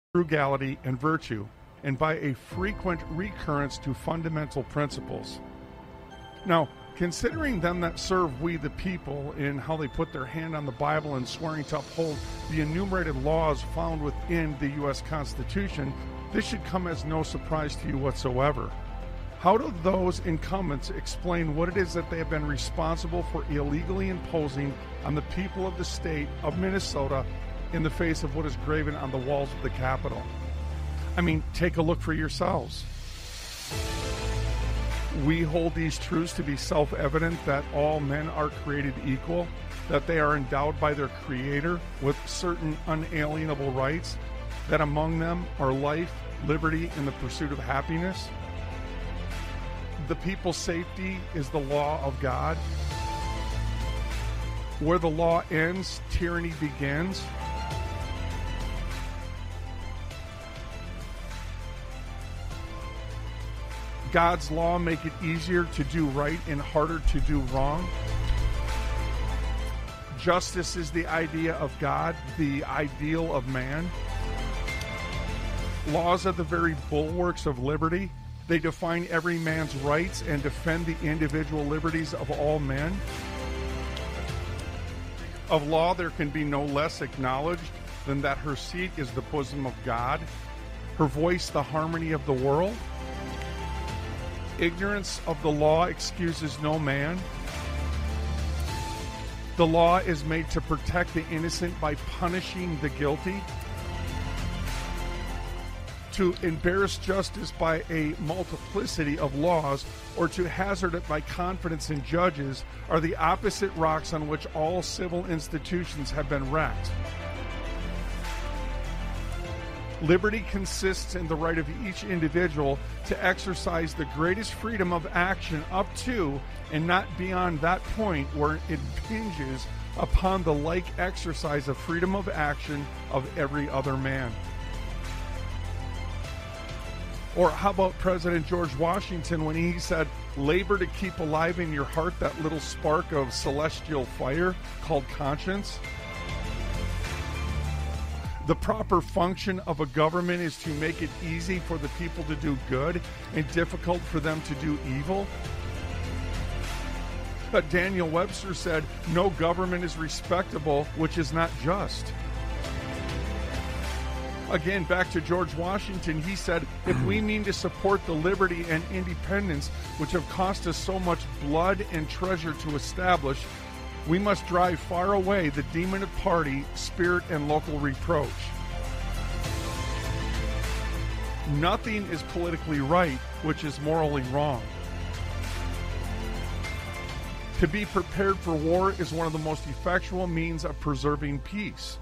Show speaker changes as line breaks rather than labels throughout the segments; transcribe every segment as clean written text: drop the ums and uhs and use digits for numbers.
frugality, and virtue, and by a frequent recurrence to fundamental principles. Now, considering them that serve we the people in how they put their hand on the Bible and swearing to uphold the enumerated laws found within the U.S. Constitution, this should come as no surprise to you whatsoever. How do those incumbents explain what it is that they have been responsible for illegally imposing on the people of the state of Minnesota in the face of what is graven on the walls of the Capitol? I mean, take a look for yourselves. We hold these truths to be self-evident that all men are created equal, that they are endowed by their Creator with certain unalienable rights, that among them are life, liberty, and the pursuit of happiness. The people's safety is the law of God. Where the law ends, tyranny begins. God's law make it easier to do right and harder to do wrong. Justice is the idea of God, the ideal of man. Laws are the very bulwarks of liberty. They define every man's rights and defend the individual liberties of all men. Of law, there can be no less acknowledged than that her seat is the bosom of God, her voice the harmony of the world. Ignorance of the law excuses no man. The law is made to protect the innocent by punishing the guilty. To embarrass justice by a multiplicity of laws or to hazard it by confidence in judges are the opposite rocks on which all civil institutions have been wrecked. Liberty consists in the right of each individual to exercise the greatest freedom of action up to and not beyond that point where it impinges upon the like exercise of freedom of action of every other man. Or how about President George Washington when he said, labor to keep alive in your heart that little spark of celestial fire called conscience? The proper function of a government is to make it easy for the people to do good and difficult for them to do evil. But Daniel Webster said, no government is respectable which is not just. Again, back to George Washington, he said, if we mean to support the liberty and independence which have cost us so much blood and treasure to establish, we must drive far away the demon of party, spirit, and local reproach. Nothing is politically right which is morally wrong. To be prepared for war is one of the most effectual means of preserving peace.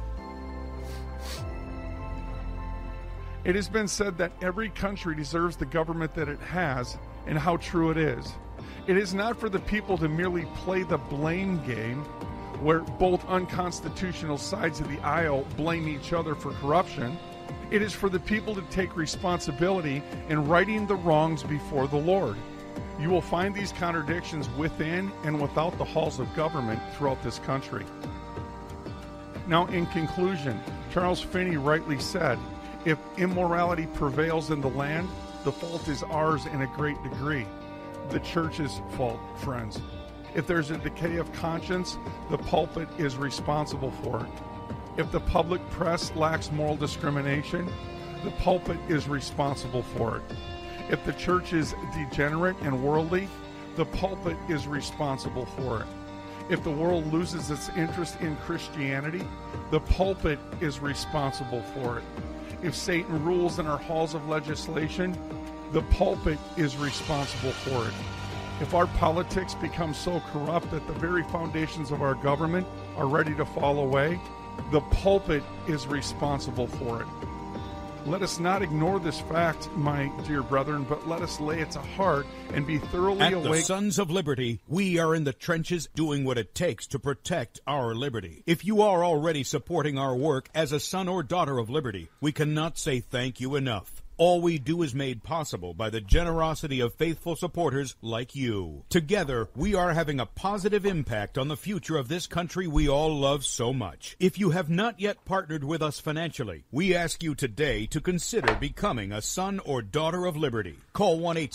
It has been said that every country deserves the government that it has, and how true it is. It is not for the people to merely play the blame game, where both unconstitutional sides of the aisle blame each other for corruption. It is for the people to take responsibility in righting the wrongs before the Lord. You will find these contradictions within and without the halls of government throughout this country. Now, in conclusion, Charles Finney rightly said, if immorality prevails in the land, the fault is ours in a great degree. The church's fault, friends. If there's a decay of conscience, the pulpit is responsible for it. If the public press lacks moral discrimination, the pulpit is responsible for it. If the church is degenerate and worldly, the pulpit is responsible for it. If the world loses its interest in Christianity, the pulpit is responsible for it. If Satan rules in our halls of legislation, the pulpit is responsible for it. If our politics become so corrupt that the very foundations of our government are ready to fall away, the pulpit is responsible for it. Let us not ignore this fact, my dear brethren, but let us lay it to heart and be thoroughly awake.
At the Sons of Liberty, we are in the trenches doing what it takes to protect our liberty. If you are already supporting our work as a son or daughter of liberty, we cannot say thank you enough. All we do is made possible by the generosity of faithful supporters like you. Together, we are having a positive impact on the future of this country we all love so much. If you have not yet partnered with us financially, we ask you today to consider becoming a son or daughter of liberty. Call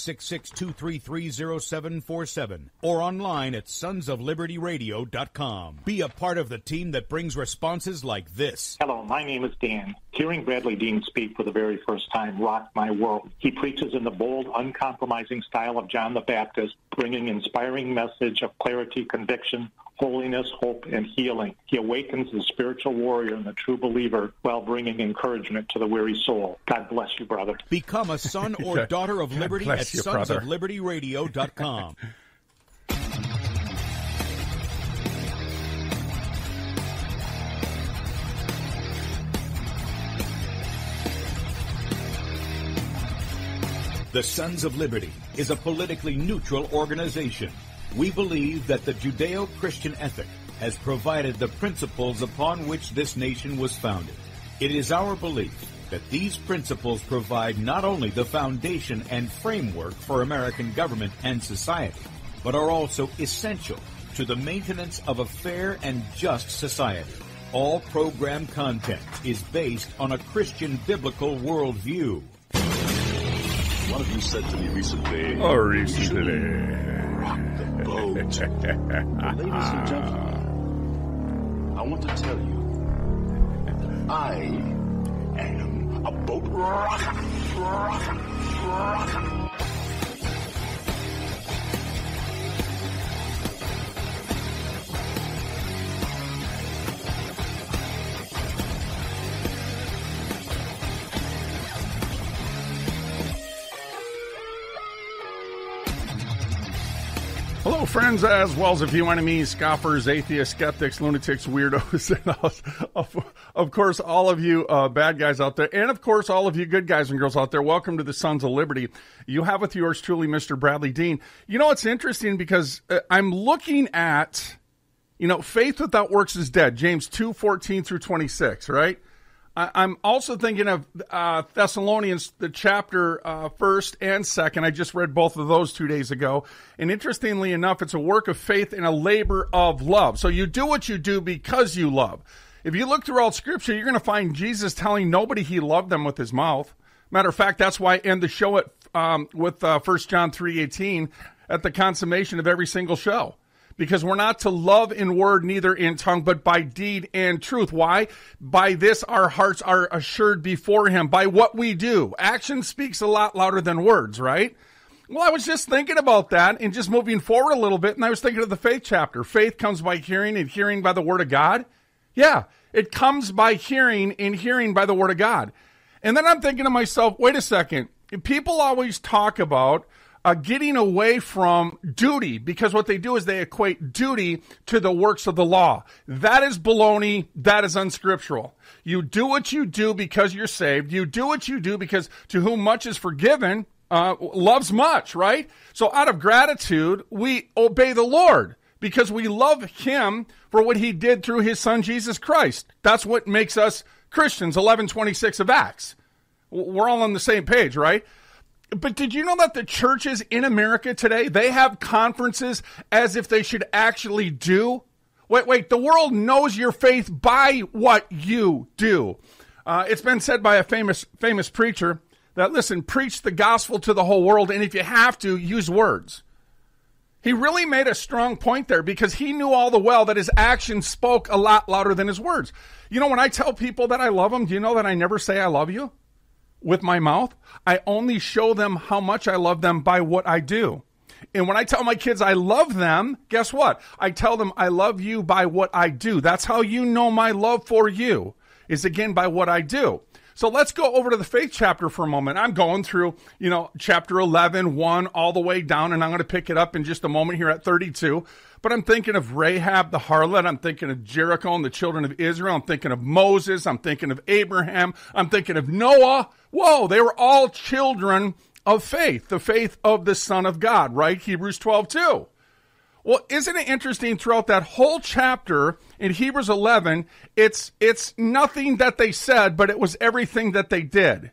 1-866-233-0747 or online at sonsoflibertyradio.com. Be a part of the team that brings responses like this.
Hello, my name is Dan. Hearing Bradley Dean speak for the very first time rocked my world. He preaches in the bold, uncompromising style of John the Baptist, bringing inspiring message of clarity, conviction, holiness, hope, and healing. He awakens the spiritual warrior and the true believer while bringing encouragement to the weary soul. God bless you, brother.
Become a son or daughter of liberty at sonsoflibertyradio.com. The Sons of Liberty is a politically neutral organization. We believe that the Judeo-Christian ethic has provided the principles upon which this nation was founded. It is our belief that these principles provide not only the foundation and framework for American government and society, but are also essential to the maintenance of a fair and just society. All program content is based on a Christian biblical worldview.
One of you said to me recently, rock the boat. But ladies and gentlemen, I want to tell you that I am a boat rocker.
Hello, friends, as well as a few enemies, scoffers, atheists, skeptics, lunatics, weirdos, and of course, all of you bad guys out there, and of course, all of you good guys and girls out there. Welcome to the Sons of Liberty. You have with yours truly, Mr. Bradley Dean. You know, it's interesting because I'm looking at, faith without works is dead. James 2:14 through 26, right? I'm also thinking of Thessalonians, the chapter 1st and 2nd. I just read both of those 2 days ago. And interestingly enough, it's a work of faith and a labor of love. So you do what you do because you love. If you look throughout Scripture, you're going to find Jesus telling nobody he loved them with his mouth. Matter of fact, that's why I end the show with 1 John 3:18 at the consummation of every single show. Because we're not to love in word, neither in tongue, but by deed and truth. Why? By this our hearts are assured before him, by what we do. Action speaks a lot louder than words, right? Well, I was just thinking about that and just moving forward a little bit, and I was thinking of the faith chapter. Faith comes by hearing, and hearing by the word of God. Yeah, it comes by hearing, and hearing by the word of God. And then I'm thinking to myself, wait a second. People always talk about getting away from duty, because what they do is they equate duty to the works of the law. That is baloney. That is unscriptural. You do what you do because you're saved. You do what you do because to whom much is forgiven, loves much, right? So out of gratitude, we obey the Lord because we love him for what he did through his son, Jesus Christ. That's what makes us Christians, 11:26 of Acts. We're all on the same page, right? But did you know that the churches in America today, they have conferences as if they should actually do? Wait, the world knows your faith by what you do. It's been said by a famous preacher that, listen, preach the gospel to the whole world, and if you have to, use words. He really made a strong point there because he knew all the well that his actions spoke a lot louder than his words. You know, when I tell people that I love them, do you know that I never say I love you with my mouth? I only show them how much I love them by what I do. And when I tell my kids I love them, guess what? I tell them I love you by what I do. That's how you know my love for you, is again by what I do. So let's go over to the faith chapter for a moment. I'm going through, chapter 11, 1, all the way down, and I'm going to pick it up in just a moment here at 32. But I'm thinking of Rahab the harlot. I'm thinking of Jericho and the children of Israel. I'm thinking of Moses. I'm thinking of Abraham. I'm thinking of Noah. Whoa, they were all children of faith, the faith of the Son of God, right? Hebrews 12:2. Well, isn't it interesting throughout that whole chapter in Hebrews 11, it's nothing that they said, but it was everything that they did.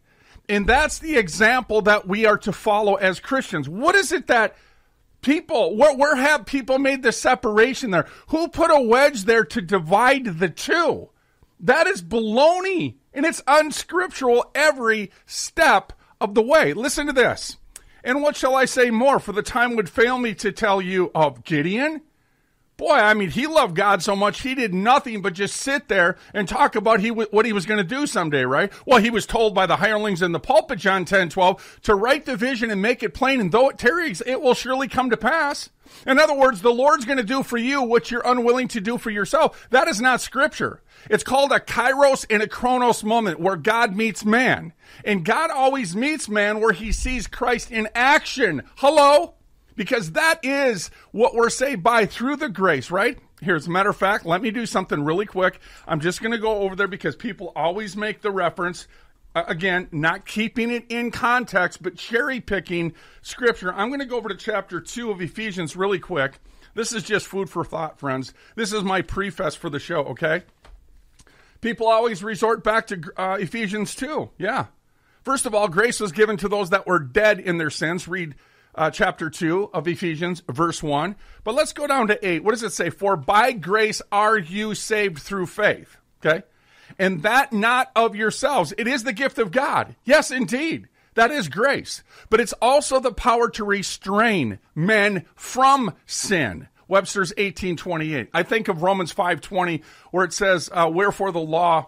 And that's the example that we are to follow as Christians. What is it that people, where have people made the separation there? Who put a wedge there to divide the two? That is baloney, and it's unscriptural every step of the way. Listen to this. And what shall I say more? For the time would fail me to tell you of Gideon. Boy, I mean, he loved God so much, he did nothing but just sit there and talk about what he was going to do someday, right? Well, he was told by the hirelings in the pulpit, John 10:12, to write the vision and make it plain, and though it tarries, it will surely come to pass. In other words, the Lord's going to do for you what you're unwilling to do for yourself. That is not Scripture. It's called a kairos and a chronos moment where God meets man. And God always meets man where he sees Christ in action. Hello? Because that is what we're saved by through the grace, right? Here, as a matter of fact, let me do something really quick. I'm just going to go over there because people always make the reference. Again, not keeping it in context, but cherry-picking Scripture. I'm going to go over to chapter 2 of Ephesians really quick. This is just food for thought, friends. This is my preface for the show, okay? People always resort back to Ephesians 2. Yeah. First of all, grace was given to those that were dead in their sins. Read chapter 2 of Ephesians, verse 1. But let's go down to 8. What does it say? For by grace are you saved through faith. Okay? And that not of yourselves. It is the gift of God. Yes, indeed. That is grace. But it's also the power to restrain men from sin. Webster's 18:28. I think of Romans 5:20, where it says, wherefore the law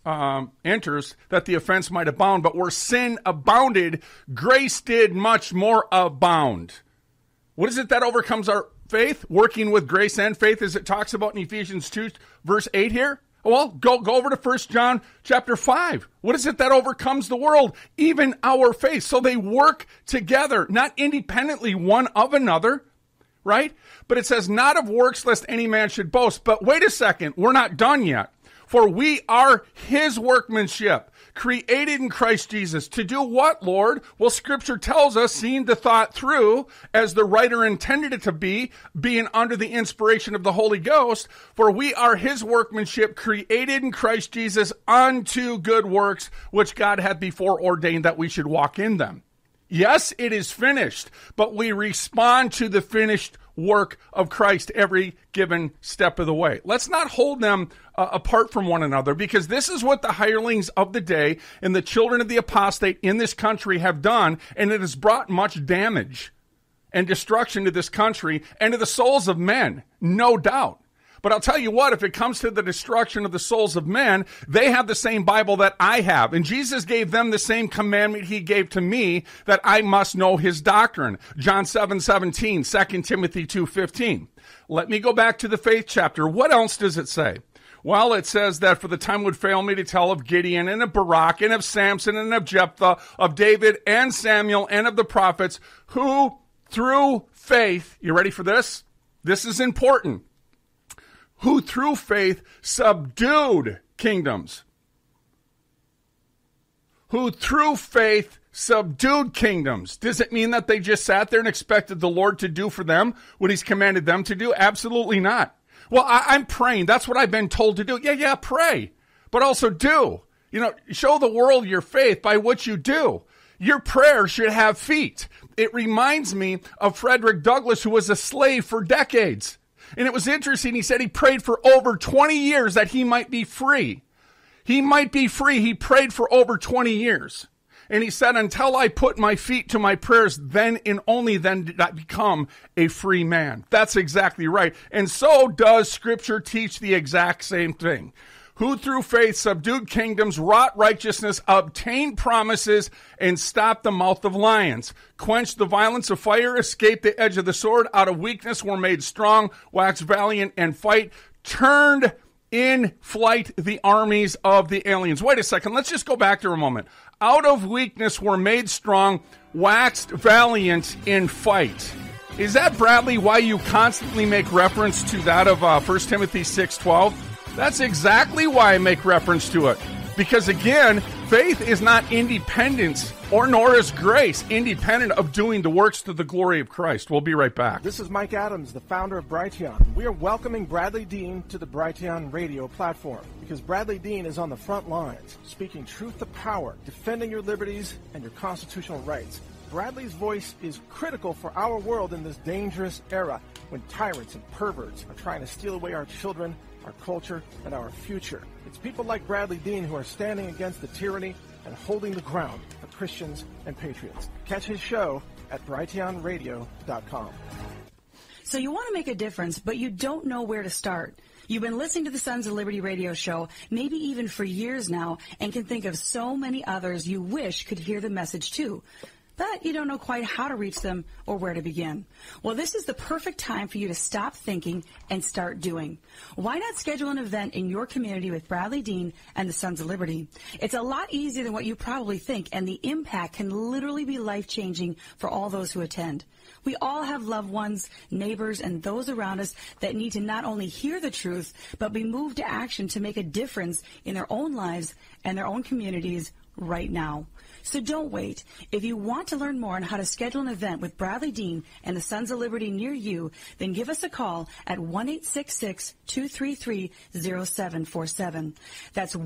enters, that the offense might abound. But where sin abounded, grace did much more abound. What is it that overcomes our faith? Working with grace and faith, as it talks about in Ephesians 2, verse 8 here. Well, go over to 1 John chapter 5. What is it that overcomes the world? Even our faith. So they work together, not independently one of another, right? But it says, not of works lest any man should boast. But wait a second, we're not done yet. For we are his workmanship, created in Christ Jesus. To do what, Lord? Well, Scripture tells us, seeing the thought through, as the writer intended it to be, being under the inspiration of the Holy Ghost. For we are his workmanship, created in Christ Jesus unto good works, which God had before ordained that we should walk in them. Yes, it is finished, but we respond to the finished work of Christ every given step of the way. Let's not hold them apart from one another, because this is what the hirelings of the day and the children of the apostate in this country have done, and it has brought much damage and destruction to this country and to the souls of men, no doubt. But I'll tell you what, if it comes to the destruction of the souls of men, they have the same Bible that I have. And Jesus gave them the same commandment he gave to me, that I must know his doctrine. John 7:17, 2 Timothy 2:15. Let me go back to the faith chapter. What else does it say? Well, it says that for the time would fail me to tell of Gideon and of Barak and of Samson and of Jephthah, of David and Samuel and of the prophets, who through faith, you ready for this? This is important. Who through faith subdued kingdoms. Who through faith subdued kingdoms. Does it mean that they just sat there and expected the Lord to do for them what he's commanded them to do? Absolutely not. Well, I'm praying. That's what I've been told to do. Yeah, pray. But also do. Show the world your faith by what you do. Your prayer should have feet. It reminds me of Frederick Douglass, who was a slave for decades. And it was interesting. He said he prayed for over 20 years that he might be free. He might be free. He prayed for over 20 years. And he said, until I put my feet to my prayers, then and only then did I become a free man. That's exactly right. And so does Scripture teach the exact same thing. Who through faith subdued kingdoms, wrought righteousness, obtained promises, and stopped the mouth of lions, quenched the violence of fire, escaped the edge of the sword, out of weakness were made strong, waxed valiant and fight, turned in flight the armies of the aliens. Wait a second, let's just go back there a moment. Out of weakness were made strong, waxed valiant in fight. Is that, Bradley, why you constantly make reference to that of 1 Timothy 6:12? That's exactly why I make reference to it. Because again, Faith is not independence, nor is grace independent of doing the works to the glory of Christ. We'll be right back.
This is Mike Adams, the founder of Brighteon. We are welcoming Bradley Dean to the Brighteon radio platform because Bradley Dean is on the front lines, speaking truth to power, defending your liberties and your constitutional rights. Bradley's voice is critical for our world in this dangerous era when tyrants and perverts are trying to steal away our children, our culture, and our future. It's people like Bradley Dean who are standing against the tyranny and holding the ground for Christians and patriots. Catch his show at brighteonradio.com.
So you want to make a difference, but you don't know where to start. You've been listening to the Sons of Liberty radio show, maybe even for years now, and can think of so many others you wish could hear the message too. But you don't know quite how to reach them or where to begin. Well, this is the perfect time for you to stop thinking and start doing. Why not schedule an event in your community with Bradley Dean and the Sons of Liberty? It's a lot easier than what you probably think, and the impact can literally be life-changing for all those who attend. We all have loved ones, neighbors, and those around us that need to not only hear the truth, but be moved to action to make a difference in their own lives and their own communities right now. So don't wait. If you want to learn more on how to schedule an event with Bradley Dean and the Sons of Liberty near you, then give us a call at 1-866-233-0747. That's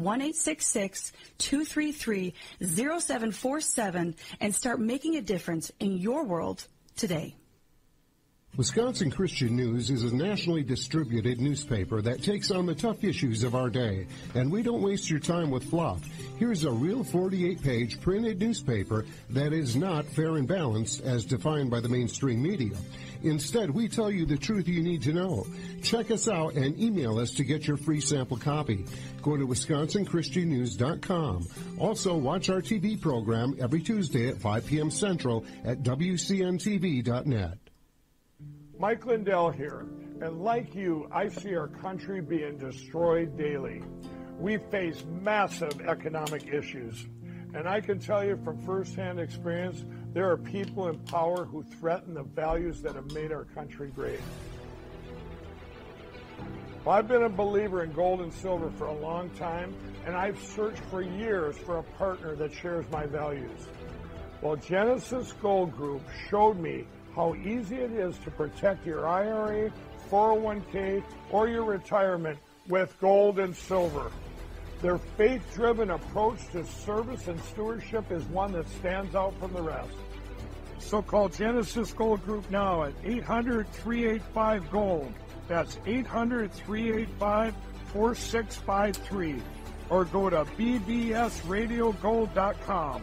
1-866-233-0747 and start making a difference in your world today.
Wisconsin Christian News is a nationally distributed newspaper that takes on the tough issues of our day, and we don't waste your time with fluff. Here's a real 48-page printed newspaper that is not fair and balanced as defined by the mainstream media. Instead, we tell you the truth you need to know. Check us out and email us to get your free sample copy. Go to WisconsinChristianNews.com. Also, watch our TV program every Tuesday at 5 p.m. Central at WCNTV.net.
Mike Lindell here, and like you, I see our country being destroyed daily. We face massive economic issues, and I can tell you from firsthand experience, there are people in power who threaten the values that have made our country great. Well, I've been a believer in gold and silver for a long time, and I've searched for years for a partner that shares my values. Well, Genesis Gold Group showed me how easy it is to protect your IRA, 401k, or your retirement with gold and silver. Their faith-driven approach to service and stewardship is one that stands out from the rest. So call Genesis Gold Group now at 800-385-GOLD. That's 800-385-4653. Or go to bbsradiogold.com.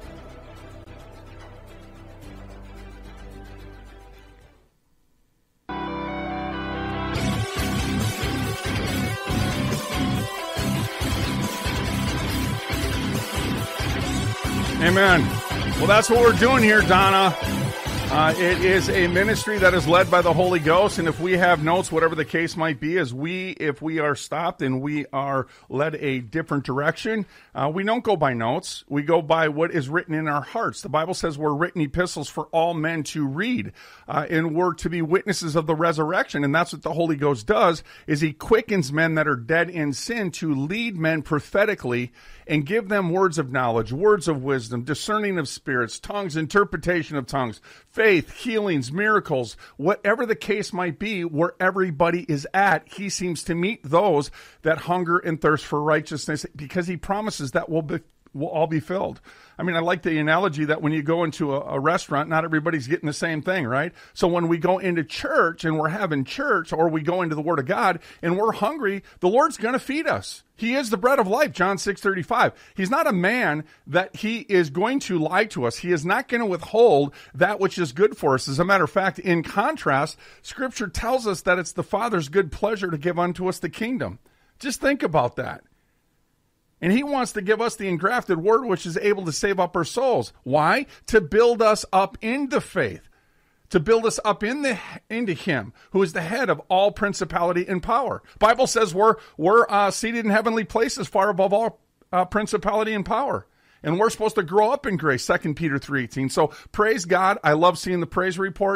Amen. Well, that's what we're doing here, Donna. It is a ministry that is led by the Holy Ghost, and if we have notes, whatever the case might be, if we are stopped and we are led a different direction, we don't go by notes. We go by what is written in our hearts. The Bible says we're written epistles for all men to read, and we're to be witnesses of the resurrection, and that's what the Holy Ghost does, is he quickens men that are dead in sin to lead men prophetically and give them words of knowledge, words of wisdom, discerning of spirits, tongues, interpretation of tongues, faith, healings, miracles, whatever the case might be, where everybody is at, he seems to meet those that hunger and thirst for righteousness because he promises that we'll all be filled. I mean, I like the analogy that when you go into a restaurant, not everybody's getting the same thing, right? So when we go into church and we're having church, or we go into the Word of God and we're hungry, the Lord's going to feed us. He is the bread of life, John 6:35. He's not a man that he is going to lie to us. He is not going to withhold that which is good for us. As a matter of fact, in contrast, Scripture tells us that it's the Father's good pleasure to give unto us the kingdom. Just think about that. And he wants to give us the engrafted word which is able to save up our souls. Why? To build us up into faith. To build us up into him, who is the head of all principality and power. Bible says we're seated in heavenly places far above all principality and power. And we're supposed to grow up in grace, 2 Peter 3:18. So praise God. I love seeing the praise reports.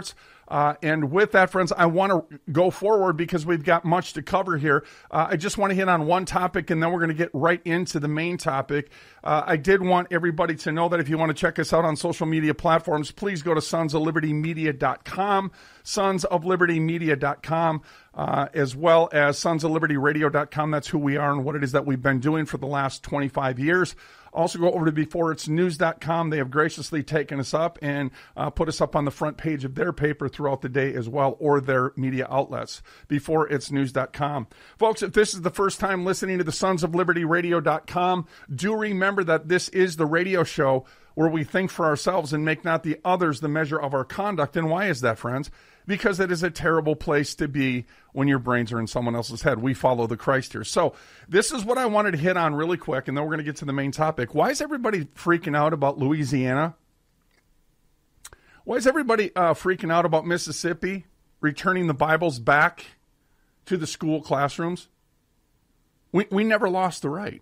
And with that, friends, I want to go forward because we've got much to cover here. I just want to hit on one topic, and then we're going to get right into the main topic. I did want everybody to know that if you want to check us out on social media platforms, please go to sonsoflibertymedia.com, sonsoflibertymedia.com, as well as sonsoflibertyradio.com. That's who we are and what it is that we've been doing for the last 25 years. Also go over to beforeitsnews.com. They have graciously taken us up and put us up on the front page of their paper throughout the day as well, or their media outlets, beforeitsnews.com. Folks, if this is the first time listening to the sonsoflibertyradio.com, do remember that this is the radio show where we think for ourselves and make not the others the measure of our conduct. And why is that, friends? Because it is a terrible place to be when your brains are in someone else's head. We follow the Christ here. So this is what I wanted to hit on really quick, and then we're going to get to the main topic. Why is everybody freaking out about Louisiana? Why is everybody freaking out about Mississippi returning the Bibles back to the school classrooms? We never lost the right.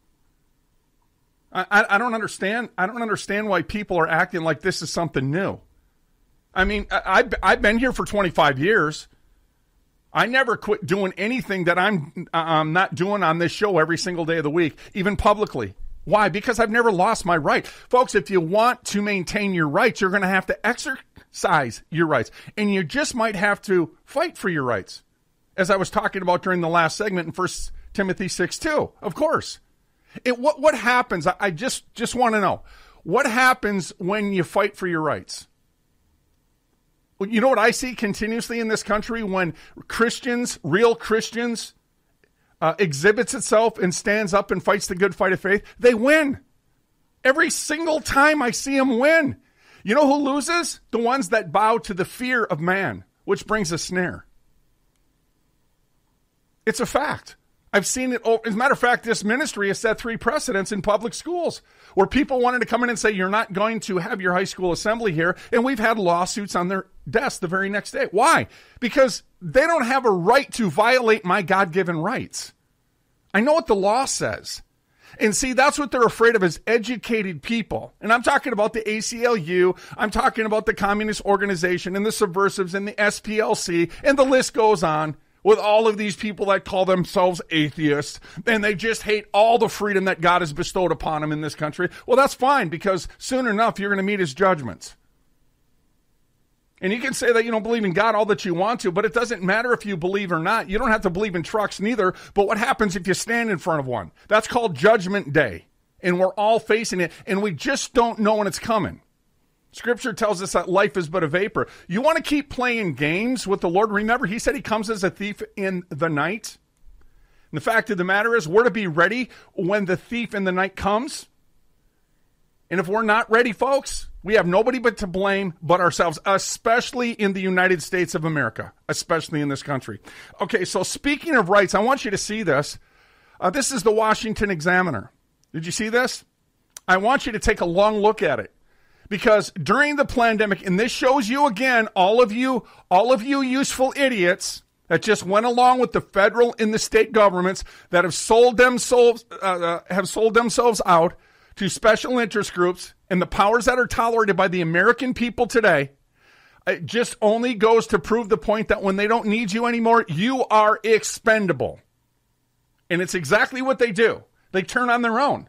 I don't understand. I don't understand why people are acting like this is something new. I mean, I've been here for 25 years. I never quit doing anything that I'm not doing on this show every single day of the week, even publicly. Why? Because I've never lost my right. Folks, if you want to maintain your rights, you're going to have to exercise your rights. And you just might have to fight for your rights. As I was talking about during the last segment in 1 Timothy 6:2, of course. What happens? I just want to know. What happens when you fight for your rights? You know what I see continuously in this country when Christians, real Christians, exhibits itself and stands up and fights the good fight of faith? They win. Every single time I see them win. You know who loses? The ones that bow to the fear of man, which brings a snare. It's a fact. I've seen it. As a matter of fact, this ministry has set 3 precedents in public schools where people wanted to come in and say, you're not going to have your high school assembly here. And we've had lawsuits on their desk the very next day. Why? Because they don't have a right to violate my God-given rights. I know what the law says. And see, that's what they're afraid of as educated people. And I'm talking about the ACLU. I'm talking about the Communist Organization and the Subversives and the SPLC. And the list goes on. With all of these people that call themselves atheists, and they just hate all the freedom that God has bestowed upon them in this country. Well, that's fine, because soon enough, you're going to meet his judgments. And you can say that you don't believe in God all that you want to, but it doesn't matter if you believe or not. You don't have to believe in trucks neither, but what happens if you stand in front of one? That's called Judgment Day, and we're all facing it, and we just don't know when it's coming. Scripture tells us that life is but a vapor. You want to keep playing games with the Lord? Remember, he said he comes as a thief in the night. And the fact of the matter is, we're to be ready when the thief in the night comes. And if we're not ready, folks, we have nobody but to blame but ourselves, especially in the United States of America, especially in this country. Okay, so speaking of rights, I want you to see this. This is the Washington Examiner. Did you see this? I want you to take a long look at it. Because during the pandemic, and this shows you again, all of you useful idiots that just went along with the federal and the state governments that have sold themselves out to special interest groups and the powers that are tolerated by the American people today. It just only goes to prove the point that when they don't need you anymore, you are expendable. And it's exactly what they do. They turn on their own.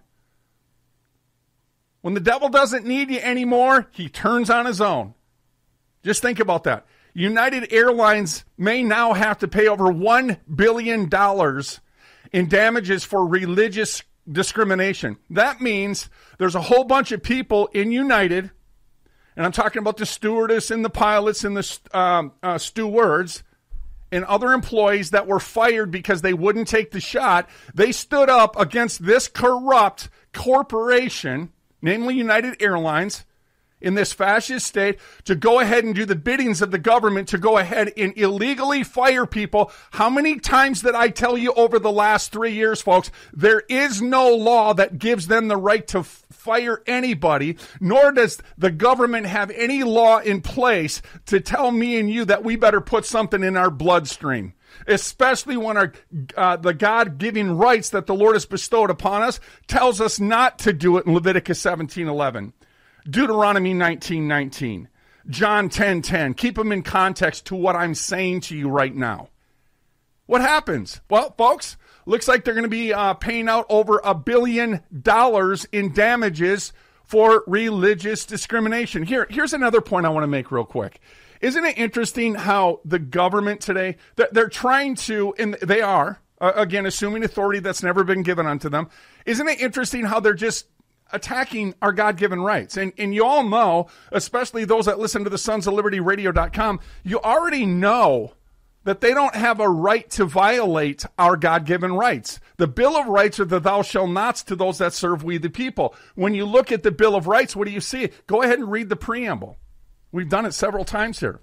When the devil doesn't need you anymore, he turns on his own. Just think about that. United Airlines may now have to pay over $1 billion in damages for religious discrimination. That means there's a whole bunch of people in United, and I'm talking about the stewardess and the pilots and the stewards and other employees that were fired because they wouldn't take the shot. They stood up against this corrupt corporation, namely United Airlines, in this fascist state, to go ahead and do the biddings of the government to go ahead and illegally fire people. How many times did I tell you over the last 3 years, folks? There is no law that gives them the right to fire anybody, nor does the government have any law in place to tell me and you that we better put something in our bloodstream. Especially when the God-given rights that the Lord has bestowed upon us tells us not to do it in Leviticus 17:11, Deuteronomy 19:19, John 10:10. Keep them in context to what I'm saying to you right now. What happens? Well, folks, looks like they're going to be paying out over $1 billion in damages for religious discrimination. Here's another point I want to make real quick. Isn't it interesting how the government today, they're trying to, and they are, again, assuming authority that's never been given unto them. Isn't it interesting how they're just attacking our God-given rights? And you all know, especially those that listen to the Sons of Liberty Radio.com, you already know that they don't have a right to violate our God-given rights. The Bill of Rights are the thou shalt nots to those that serve we the people. When you look at the Bill of Rights, what do you see? Go ahead and read the preamble. We've done it several times here.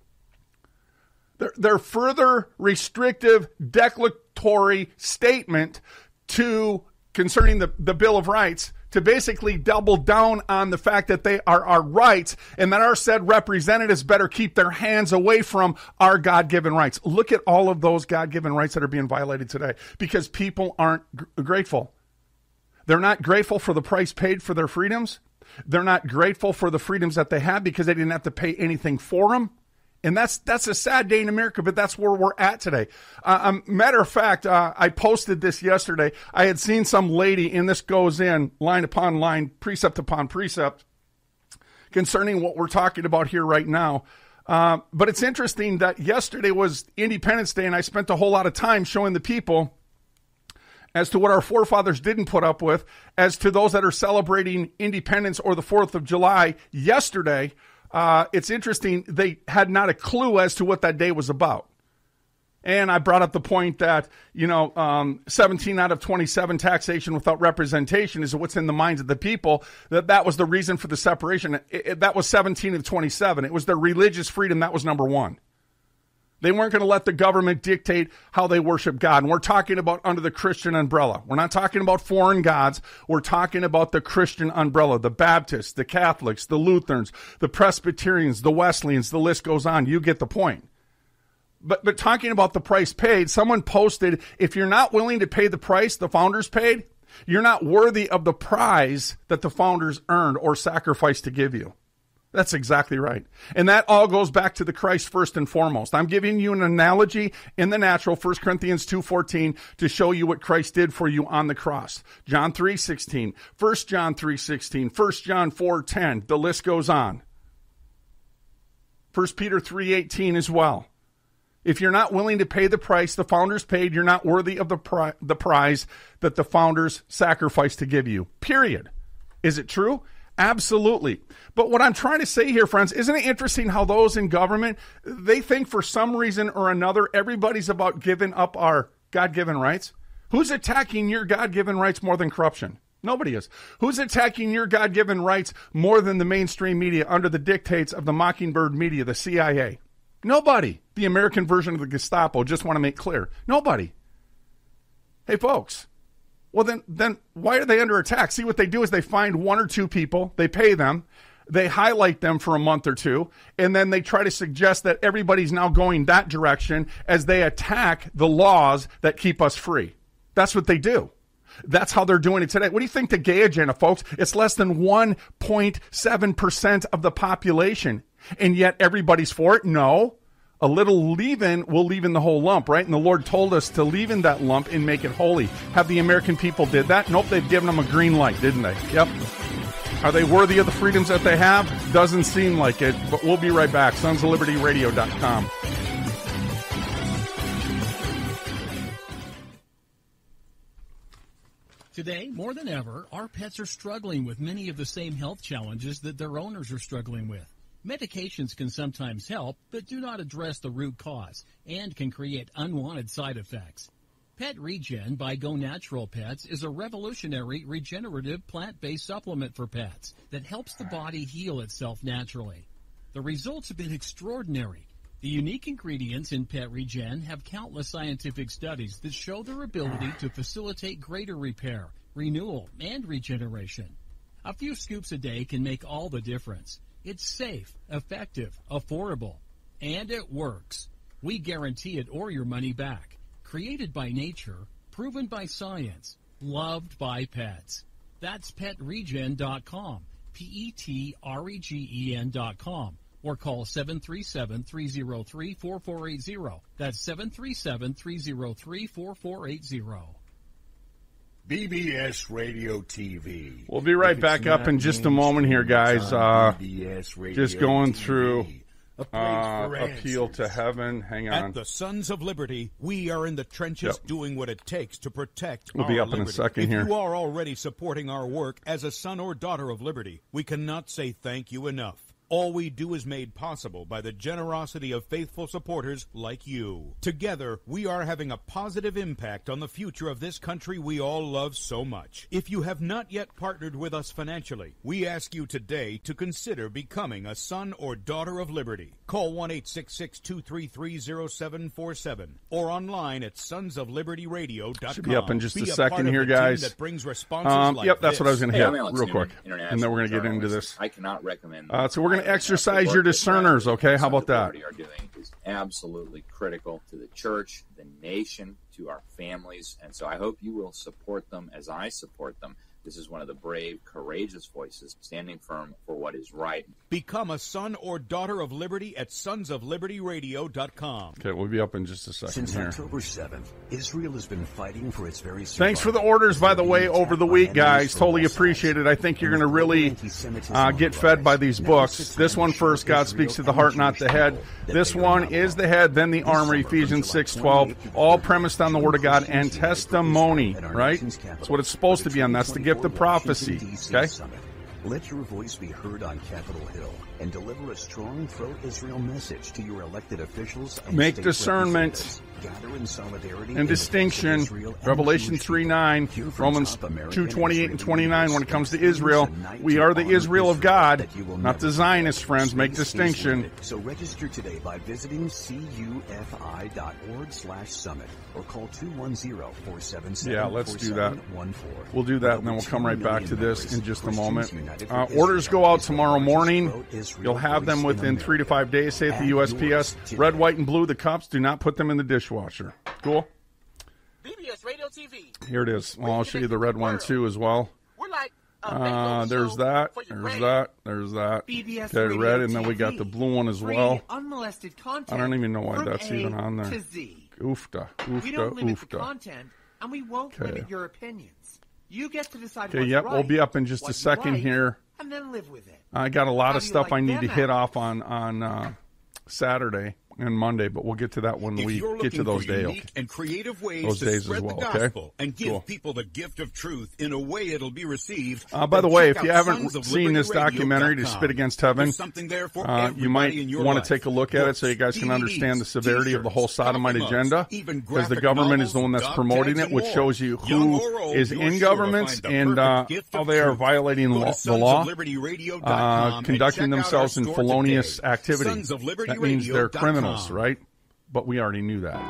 They're further restrictive declaratory statement concerning the Bill of Rights to basically double down on the fact that they are our rights and that our said representatives better keep their hands away from our God-given rights. Look at all of those God-given rights that are being violated today because people aren't grateful. They're not grateful for the price paid for their freedoms. They're not grateful for the freedoms that they have because they didn't have to pay anything for them. And that's a sad day in America, but that's where we're at today. Matter of fact, I posted this yesterday. I had seen some lady, and this goes in line upon line, precept upon precept, concerning what we're talking about here right now. But it's interesting that yesterday was Independence Day, and I spent a whole lot of time showing the people as to what our forefathers didn't put up with, as to those that are celebrating independence or the 4th of July yesterday. It's interesting, they had not a clue as to what that day was about. And I brought up the point that, 17 out of 27 taxation without representation is what's in the minds of the people, that was the reason for the separation. That was 17 of 27. It was their religious freedom. That was number one. They weren't going to let the government dictate how they worship God. And we're talking about under the Christian umbrella. We're not talking about foreign gods. We're talking about the Christian umbrella, the Baptists, the Catholics, the Lutherans, the Presbyterians, the Wesleyans, the list goes on. You get the point. But talking about the price paid, someone posted, if you're not willing to pay the price the founders paid, you're not worthy of the prize that the founders earned or sacrificed to give you. That's exactly right. And that all goes back to the Christ first and foremost. I'm giving you an analogy in the natural, 1 Corinthians 2:14, to show you what Christ did for you on the cross. John 3:16, 1 John 3:16, 1 John 4:10, the list goes on. 1 Peter 3:18 as well. If you're not willing to pay the price the founders paid, you're not worthy of the prize that the founders sacrificed to give you. Period. Is it true? Absolutely. But what I'm trying to say here, friends, isn't it interesting how those in government, they think for some reason or another, everybody's about giving up our God-given rights? Who's attacking your God-given rights more than corruption? Nobody is. Who's attacking your God-given rights more than the mainstream media under the dictates of the Mockingbird media, the CIA? Nobody. The American version of the Gestapo, just want to make clear. Nobody. Hey, folks. Well, then why are they under attack? See, what they do is they find one or two people, they pay them, they highlight them for a month or two, and then they try to suggest that everybody's now going that direction as they attack the laws that keep us free. That's what they do. That's how they're doing it today. What do you think the gay agenda, folks? It's less than 1.7% of the population, and yet everybody's for it? No. A little leaven will leaven the whole lump, right? And the Lord told us to leaven that lump and make it holy. Have the American people did that? Nope, they've given them a green light, didn't they? Yep. Are they worthy of the freedoms that they have? Doesn't seem like it, but we'll be right back. SonsOfLibertyRadio.com.
Today, more than ever, our pets are struggling with many of the same health challenges that their owners are struggling with. Medications can sometimes help, but do not address the root cause and can create unwanted side effects. Pet Regen by Go Natural Pets is a revolutionary regenerative plant-based supplement for pets that helps the body heal itself naturally. The results have been extraordinary. The unique ingredients in Pet Regen have countless scientific studies that show their ability to facilitate greater repair, renewal, and regeneration. A few scoops a day can make all the difference. It's safe, effective, affordable, and it works. We guarantee it or your money back. Created by nature, proven by science, loved by pets. That's PetRegen.com, PetRegen.com. or call 737-303-4480. That's 737-303-4480.
BBS Radio TV.
We'll be right back up in just a moment here, guys. Just going through Appeal to Heaven. Hang on.
At the Sons of Liberty, we are in the trenches doing what it takes to protect
We'll be up
liberty.
in a second here.
If you are already supporting our work as a son or daughter of liberty, we cannot say thank you enough. All we do is made possible by the generosity of faithful supporters like you. Together, we are having a positive impact on the future of this country we all love so much. If you have not yet partnered with us financially, we ask you today to consider becoming a son or daughter of liberty. Call 1-866-233-0747 or online at sonsoflibertyradio.com.
Should be up in just a second here, guys.
That brings responses like
that's what I was going to hit
Alex
real
Newman,
quick. And then we're going to get into this.
I cannot recommend
So we're going to exercise your discerners, okay? How about that?
What are doing is absolutely critical to the church, the nation, to our families, and so I hope you will support them as I support them. This is one of the brave, courageous voices standing firm for what is right.
Become a son or daughter of liberty at sonsoflibertyradio.com.
Okay, we'll be up in just a second
Since
here.
October 7th, Israel has been fighting for its very survival.
Thanks for the orders, by the way, over the week, guys. Totally appreciate it. I think you're going to really get fed by these books. This one first, God speaks to the heart, not the head. This one is the head, then the armor, Ephesians 6:12. All premised on the Word of God and testimony, right? That's what it's supposed to be on. That's the gift of prophecy, okay?
Let your voice be heard on Capitol Hill and deliver a strong pro-Israel message to your elected officials and
make
state
discernment
representatives. Gather in solidarity
and distinction. Revelation 3:9, Romans 2:28 and 29. When it comes to Israel, we are the Israel of God, not the Zionist friends. Make distinction.
So register today by visiting cufi.org/summit or call 210-477-4714.
Yeah, let's do that. We'll do that, and then we'll come right back to this in just a moment. Orders go out tomorrow morning. You'll have them within 3 to 5 days, say at the USPS. Red, white, and blue, the cups. Do not put them in the dishwasher. Cool?
BBS Radio TV.
Here it is. Well, I'll show you the red one, too, as well.
We're like
there's that. There's that. There's that.
BBS
okay, red, and then we
TV.
got the blue one as
Free,
well.
unmolested content.
I don't even know why
from
that's
A
even on there.
to Z.
Oofta,
We don't limit the
oofta.
content, and we won't
Okay.
limit your opinions. You get to decide
Okay,
what's
yep,
right,
we'll be up in just a
what you
second
like,
here.
and then live with it.
I got a lot
How
of
do you
stuff
like
I need
them
to hit
apples?
off on Saturday and Monday, but we'll get to that when
If
we
you're
get to
looking
those
for
days.
unique and creative ways
Those
to
days as
spread
well,
the
okay?
gospel and give
Cool.
people the gift of truth in a way it'll be received.
By the
then
way,
check
if you
out
haven't seen this documentary, To Spit Against Heaven,
There's something there for
you might
everybody in your
want
life.
to take a look at it so you guys can
DVDs,
understand the severity of the whole sodomite
t-shirts,
agenda,
coffee mugs, even
because the
graphic
government is the one
novels,
that's
dog
promoting
tags,
it, which
and
shows you
Young
who
or old,
is
you're
in
sure to
governments
find the
and
perfect gift
how
of
they are
truth.
violating
Go to
the law,
sonsoflibertyradio.com and
conducting
check out
themselves
our
in
store
felonious
today.
activity. That means they're criminals,
sonsoflibertyradio.com.
right? But we already knew that.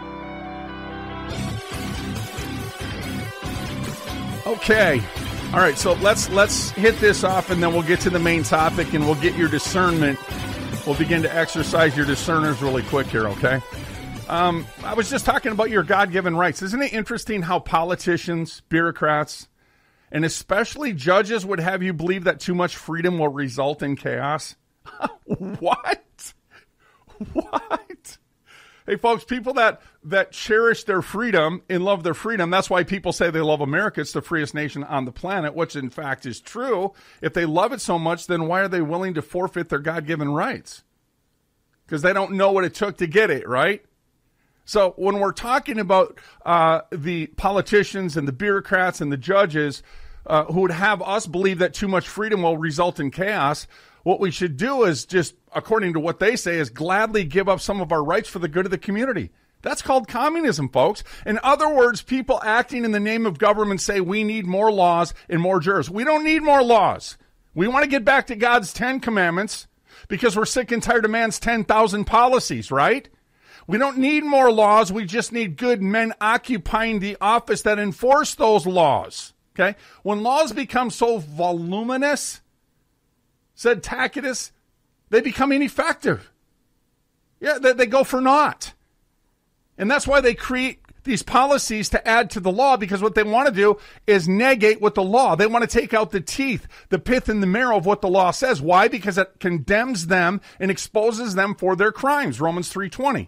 Okay. All right, so let's hit this off, and then we'll get to the main topic, and we'll get your discernment. We'll begin to exercise your discerners really quick here, okay? I was just talking about your God-given rights. Isn't it interesting how politicians, bureaucrats, and especially judges would have you believe that too much freedom will result in chaos? What? What? Hey, folks, people that cherish their freedom and love their freedom, that's why people say they love America. It's the freest nation on the planet, which in fact is true. If they love it so much, then why are they willing to forfeit their God-given rights? Because they don't know what it took to get it, right? So when we're talking about the politicians and the bureaucrats and the judges who would have us believe that too much freedom will result in chaos, what we should do is just, according to what they say, is gladly give up some of our rights for the good of the community. That's called communism, folks. In other words, people acting in the name of government say we need more laws and more jurors. We don't need more laws. We want to get back to God's 10 commandments because we're sick and tired of man's 10,000 policies, right? We don't need more laws. We just need good men occupying the office that enforce those laws, okay? When laws become so voluminous, said Tacitus, they become ineffective. Yeah, they go for naught. And that's why they create these policies to add to the law, because what they want to do is negate what the law. They want to take out the teeth, the pith and the marrow of what the law says. Why? Because it condemns them and exposes them for their crimes. Romans 3:20.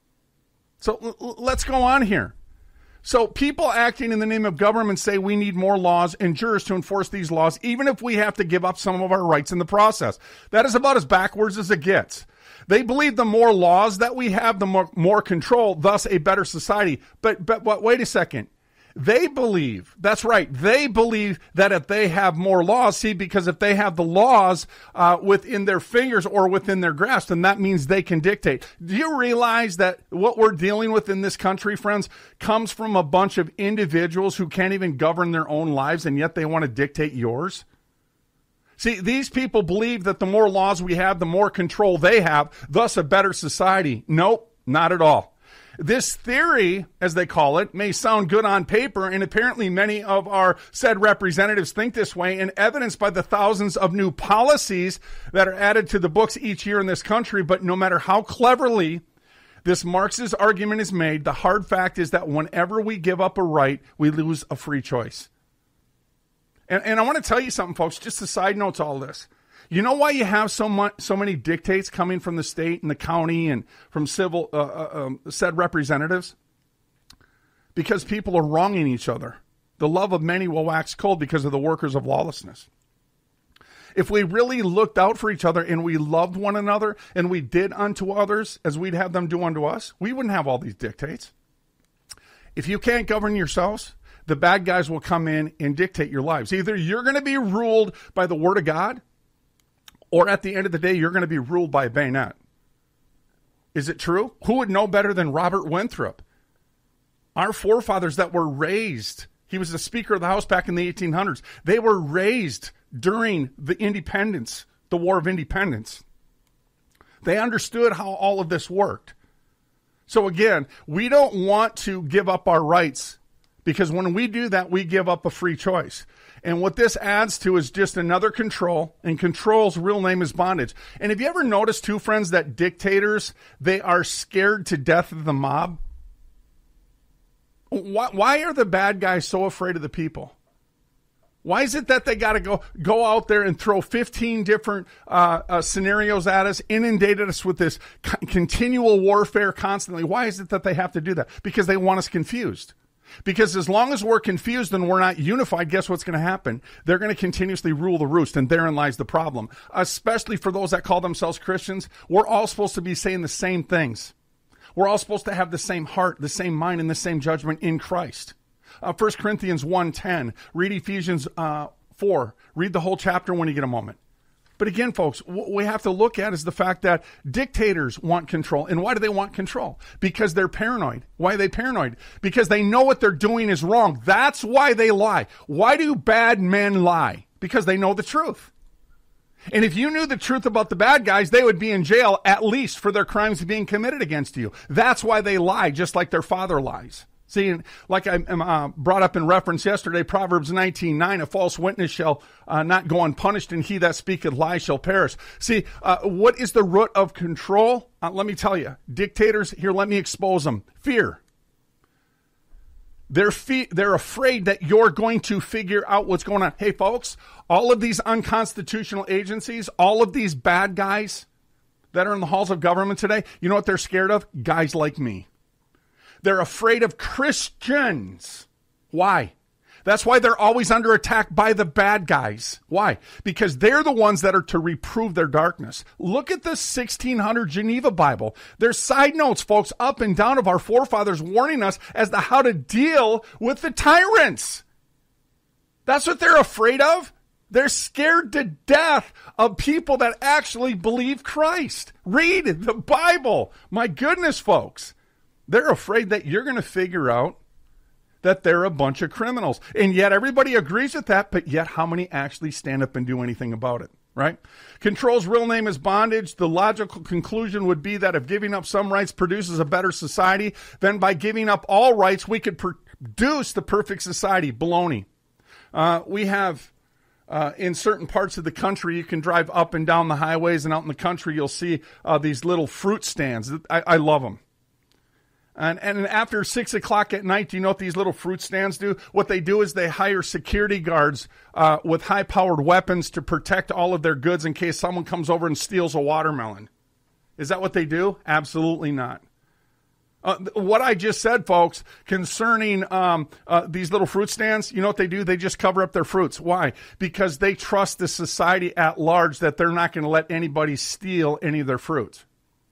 So let's go on here. So people acting in the name of government say we need more laws and jurors to enforce these laws, even if we have to give up some of our rights in the process. That is about as backwards as it gets. They believe the more laws that we have, the more control, thus a better society. But wait a second. They believe, that's right, they believe that if they have more laws, see, because if they have the laws within their fingers or within their grasp, then that means they can dictate. Do you realize that what we're dealing with in this country, friends, comes from a bunch of individuals who can't even govern their own lives, and yet they want to dictate yours? See, these people believe that the more laws we have, the more control they have, thus a better society. Nope, not at all. This theory, as they call it, may sound good on paper, and apparently many of our said representatives think this way, and evidenced by the thousands of new policies that are added to the books each year in this country. But no matter how cleverly this Marxist argument is made, the hard fact is that whenever we give up a right, we lose a free choice. And I want to tell you something, folks, just a side note to all this. You know why you have so many dictates coming from the state and the county and from civil said representatives? Because people are wronging each other. The love of many will wax cold because of the workers of lawlessness. If we really looked out for each other and we loved one another and we did unto others as we'd have them do unto us, we wouldn't have all these dictates. If you can't govern yourselves, the bad guys will come in and dictate your lives. Either you're going to be ruled by the Word of God, or at the end of the day, you're going to be ruled by a bayonet. Is it true? Who would know better than Robert Winthrop? Our forefathers that were raised, he was the Speaker of the House back in the 1800s. They were raised during the independence, the War of Independence. They understood how all of this worked. So again, we don't want to give up our rights, because when we do that, we give up a free choice. And what this adds to is just another control, and control's real name is bondage. And have you ever noticed, too, friends, that dictators, they are scared to death of the mob? Why are the bad guys so afraid of the people? Why is it that they got to go out there and throw 15 different scenarios at us, inundated us with this continual warfare constantly? Why is it that they have to do that? Because they want us confused. Because as long as we're confused and we're not unified, guess what's going to happen? They're going to continuously rule the roost, and therein lies the problem. Especially for those that call themselves Christians, we're all supposed to be saying the same things. We're all supposed to have the same heart, the same mind, and the same judgment in Christ. 1 Corinthians 1:10. Read Ephesians 4. Read the whole chapter when you get a moment. But again, folks, what we have to look at is the fact that dictators want control. And why do they want control? Because they're paranoid. Why are they paranoid? Because they know what they're doing is wrong. That's why they lie. Why do bad men lie? Because they know the truth. And if you knew the truth about the bad guys, they would be in jail at least for their crimes being committed against you. That's why they lie, just like their father lies. See, like I brought up in reference yesterday, Proverbs 19:9, a false witness shall not go unpunished, and he that speaketh lies shall perish. See, what is the root of control? Let me tell you. Dictators, here, let me expose them. Fear. They're afraid that you're going to figure out what's going on. Hey, folks, all of these unconstitutional agencies, all of these bad guys that are in the halls of government today, you know what they're scared of? Guys like me. They're afraid of Christians. Why? That's why they're always under attack by the bad guys. Why? Because they're the ones that are to reprove their darkness. Look at the 1600 Geneva Bible. There's side notes, folks, up and down of our forefathers warning us as to how to deal with the tyrants. That's what they're afraid of. They're scared to death of people that actually believe Christ. Read the Bible. My goodness, folks. They're afraid that you're going to figure out that they're a bunch of criminals. And yet everybody agrees with that, but yet how many actually stand up and do anything about it, right? Control's real name is bondage. The logical conclusion would be that if giving up some rights produces a better society, then by giving up all rights, we could produce the perfect society. Baloney. We have... in certain parts of the country, you can drive up and down the highways, and out in the country, you'll see these little fruit stands. I love them. And after 6 o'clock at night, do you know what these little fruit stands do? What they do is they hire security guards with high-powered weapons to protect all of their goods in case someone comes over and steals a watermelon. Is that what they do? Absolutely not. What I just said, folks, concerning these little fruit stands, you know what they do? They just cover up their fruits. Why? Because they trust the society at large that they're not going to let anybody steal any of their fruits.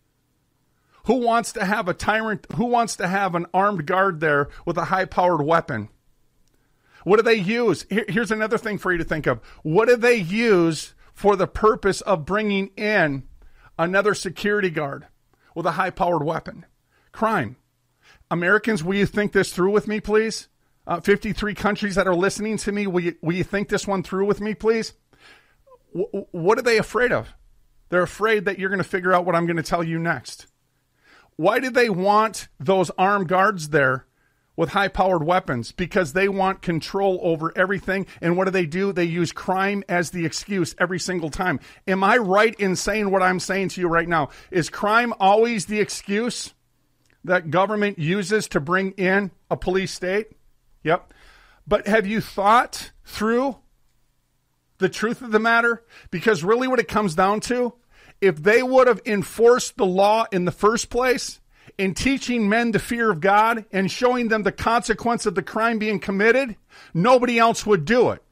Who wants to have a tyrant? Who wants to have an armed guard there with a high-powered weapon? What do they use? Here's another thing for you to think of. What do they use for the purpose of bringing in another security guard with a high-powered weapon? Crime. Americans, will you think this through with me, please? 53 countries that are listening to me, will you think this one through with me, please? What are they afraid of? They're afraid that you're going to figure out what I'm going to tell you next. Why do they want those armed guards there with high-powered weapons? Because they want control over everything. And what do? They use crime as the excuse every single time. Am I right in saying what I'm saying to you right now? Is crime always the excuse that government uses to bring in a police state? Yep. But have you thought through the truth of the matter? Because really what it comes down to, if they would have enforced the law in the first place in teaching men the fear of God and showing them the consequence of the crime being committed, nobody else would do it.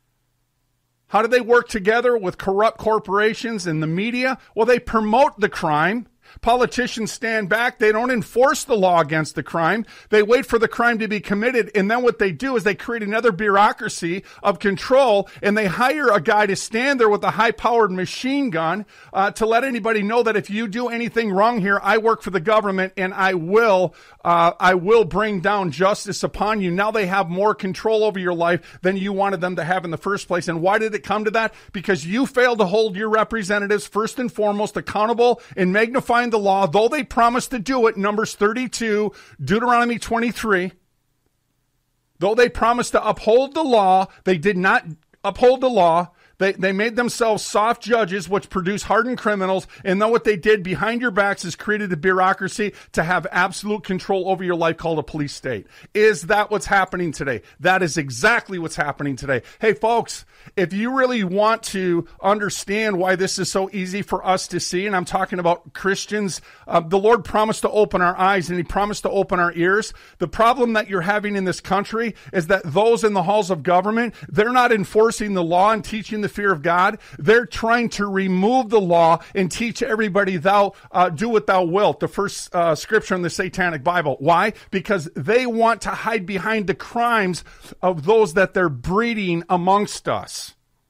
How do they work together with corrupt corporations and the media? Well, they promote the crime. Politicians stand back. They don't enforce the law against the crime. They wait for the crime to be committed. And then what they do is they create another bureaucracy of control, and they hire a guy to stand there with a high-powered machine gun to let anybody know that if you do anything wrong here, I work for the government and I will bring down justice upon you. Now they have more control over your life than you wanted them to have in the first place. And why did it come to that? Because you failed to hold your representatives first and foremost accountable in magnifying the law, though they promised to do it. Numbers 32, Deuteronomy 23. Though they promised to uphold the law, they did not uphold the law. They made themselves soft judges, which produce hardened criminals. And then what they did behind your backs is created a bureaucracy to have absolute control over your life called a police state. Is that what's happening today? That is exactly what's happening today. Hey, folks, if you really want to understand why this is so easy for us to see, and I'm talking about Christians, the Lord promised to open our eyes and he promised to open our ears. The problem that you're having in this country is that those in the halls of government, they're not enforcing the law and teaching the fear of God. They're trying to remove the law and teach everybody thou do what thou wilt, the first scripture in the Satanic Bible. Why? Because they want to hide behind the crimes of those that they're breeding amongst us.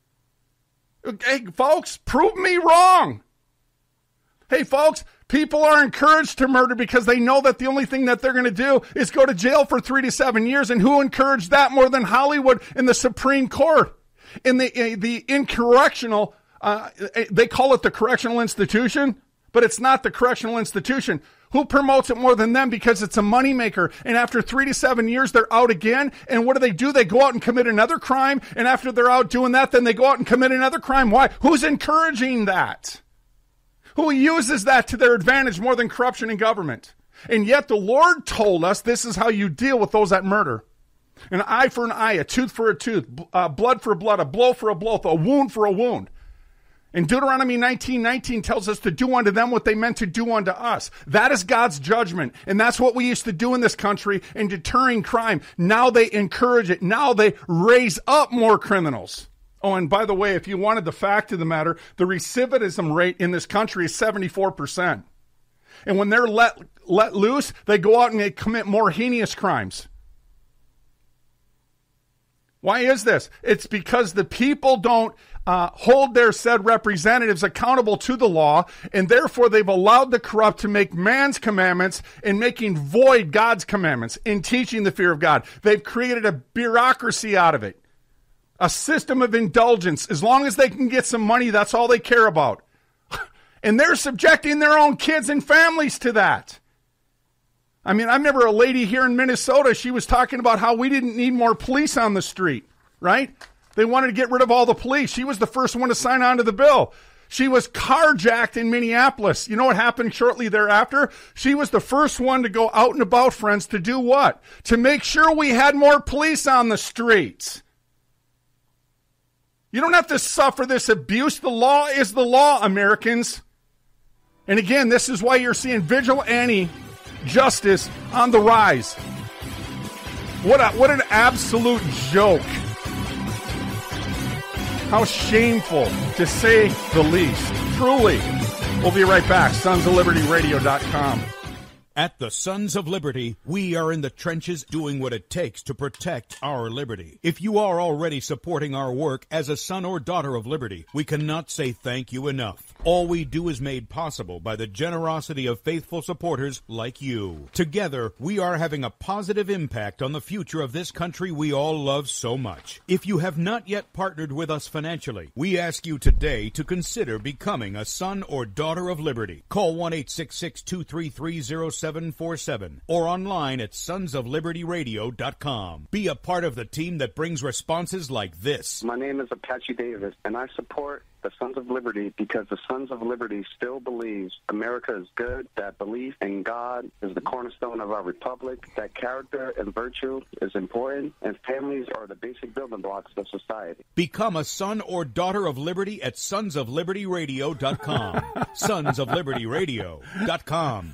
Hey, folks, prove me wrong. Hey, folks, people are encouraged to murder because they know that the only thing that they're going to do is go to jail for 3 to 7 years. And who encouraged that more than Hollywood in the Supreme Court? In the incorrectional, they call it the correctional institution, but it's not the correctional institution. Who promotes it more than them? Because it's a moneymaker. And after 3 to 7 years, they're out again. And what do? They go out and commit another crime. And after they're out doing that, then they go out and commit another crime. Why? Who's encouraging that? Who uses that to their advantage more than corruption in government? And yet the Lord told us this is how you deal with those that murder. An eye for an eye, a tooth for a tooth, blood for blood, a blow for a blow, a wound for a wound. And Deuteronomy 19:19 tells us to do unto them what they meant to do unto us. That is God's judgment. And that's what we used to do in this country in deterring crime. Now they encourage it. Now they raise up more criminals. Oh, and by the way, if you wanted the fact of the matter, the recidivism rate in this country is 74%. And when they're let loose, they go out and they commit more heinous crimes. Why is this? It's because the people don't hold their said representatives accountable to the law, and therefore they've allowed the corrupt to make man's commandments and making void God's commandments in teaching the fear of God. They've created a bureaucracy out of it, a system of indulgence. As long as they can get some money, that's all they care about. And they're subjecting their own kids and families to that. I mean, I remember a lady here in Minnesota, she was talking about how we didn't need more police on the street, right? They wanted to get rid of all the police. She was the first one to sign on to the bill. She was carjacked in Minneapolis. You know what happened shortly thereafter? She was the first one to go out and about, friends, to do what? To make sure we had more police on the streets. You don't have to suffer this abuse. The law is the law, Americans. And again, this is why you're seeing vigilante justice on the rise. What an absolute joke. How shameful, to say the least. Truly. We'll be right back. SonsOfLibertyRadio.com.
At the Sons of Liberty, we are in the trenches doing what it takes to protect our liberty. If you are already supporting our work as a son or daughter of liberty, we cannot say thank you enough. All we do is made possible by the generosity of faithful supporters like you. Together, we are having a positive impact on the future of this country we all love so much. If you have not yet partnered with us financially, we ask you today to consider becoming a son or daughter of liberty. Call 1-866-233-0747 or online at sonsoflibertyradio.com. Be a part of the team that brings responses like this.
My name is Apache Davis, and I support the Sons of Liberty because the Sons of Liberty still believes America is good, that belief in God is the cornerstone of our republic, that character and virtue is important, and families are the basic building blocks of society.
Become a son or daughter of liberty at sonsoflibertyradio.com. sonsoflibertyradio.com.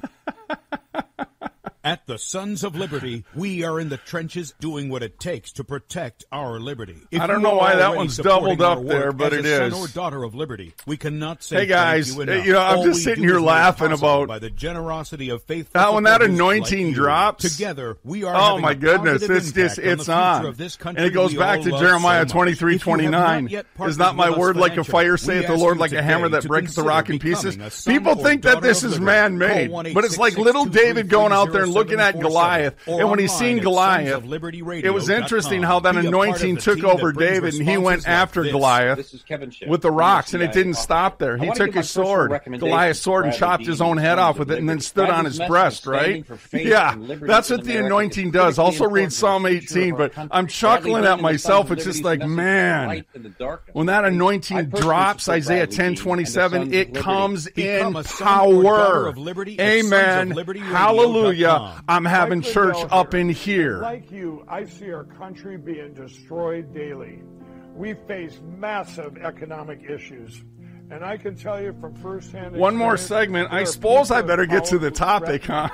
At the Sons of Liberty, we are in the trenches doing what it takes to protect our liberty. If
I don't know why that one's doubled up there, but it is.
Son or daughter of liberty, we cannot say
hey guys,
thank you enough.
You know, I'm just sitting here laughing about
by the generosity of faithful
when that anointing
like
drops.
Together, we are.
Oh my goodness, it's on, and it goes back to Jeremiah 23:29. Is not my word like a fire, saith the Lord, like a hammer that breaketh the rock in pieces? People think that this is man-made, but it's like little David going out there and looking at Goliath. And when he seen Goliath, it was interesting how that anointing took over David, and he went after Goliath with the rocks, and it didn't stop there. He took his sword, Goliath's sword, and chopped his own head off with it, and then stood on his breast, right? Yeah, that's what the anointing does. Also read Psalm 18, but I'm chuckling at myself. It's just like, man, when that anointing drops, Isaiah 10:27, it comes in power. Amen. Hallelujah. I'm having church up in here.
Like you, I see our country being destroyed daily. We face massive economic issues. And I can tell you from firsthand
one more segment. I suppose I better get to the topic, huh?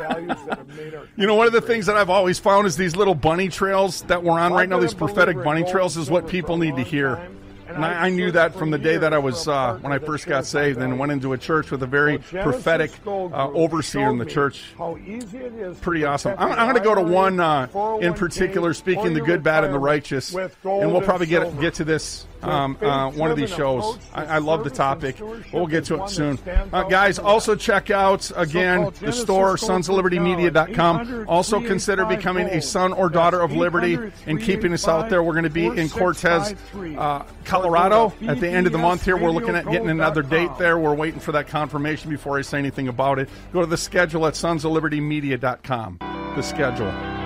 You know, one of the things that I've always found is these little bunny trails that we're on right now, these prophetic bunny trails, is what people need to hear. And I knew that from the day that I was, when I first got saved and went into a church with a very prophetic overseer in the church. Pretty awesome. I'm going to go to one in particular, speaking the good, bad, and the righteous. And we'll probably get to this one of these shows. I love the topic. We'll get to it soon. Guys, also check out, again, the store, sonsoflibertymedia.com. Also consider becoming a son or daughter of liberty and keeping us out there. We're going to be in Cortez, Colorado at the end of the month here. We're looking at getting another date there. We're waiting for that confirmation before I say anything about it. Go to the schedule at sonsoflibertymedia.com. The schedule.